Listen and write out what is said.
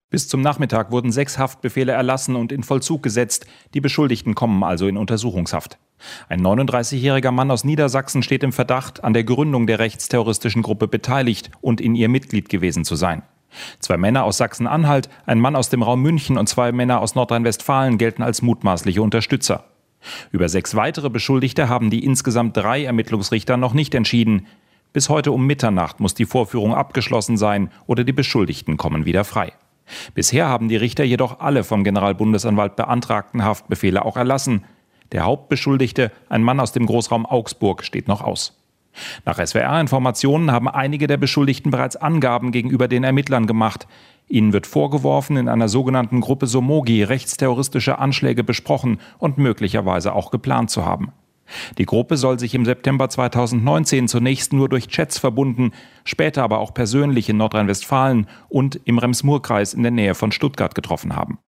Bis zum Nachmittag wurden 6 Haftbefehle erlassen und in Vollzug gesetzt. Die Beschuldigten kommen also in Untersuchungshaft. Ein 39-jähriger Mann aus Niedersachsen steht im Verdacht, an der Gründung der rechtsterroristischen Gruppe beteiligt und in ihr Mitglied gewesen zu sein. 2 Männer aus Sachsen-Anhalt, ein Mann aus dem Raum München und 2 Männer aus Nordrhein-Westfalen gelten als mutmaßliche Unterstützer. Über 6 weitere Beschuldigte haben die insgesamt 3 Ermittlungsrichter noch nicht entschieden. Bis heute um Mitternacht muss die Vorführung abgeschlossen sein oder die Beschuldigten kommen wieder frei. Bisher haben die Richter jedoch alle vom Generalbundesanwalt beantragten Haftbefehle auch erlassen. Der Hauptbeschuldigte, ein Mann aus dem Großraum Augsburg, steht noch aus. Nach SWR-Informationen haben einige der Beschuldigten bereits Angaben gegenüber den Ermittlern gemacht. Ihnen wird vorgeworfen, in einer sogenannten Gruppe Somogi rechtsterroristische Anschläge besprochen und möglicherweise auch geplant zu haben. Die Gruppe soll sich im September 2019 zunächst nur durch Chats verbunden, später aber auch persönlich in Nordrhein-Westfalen und im Rems-Murr-Kreis in der Nähe von Stuttgart getroffen haben.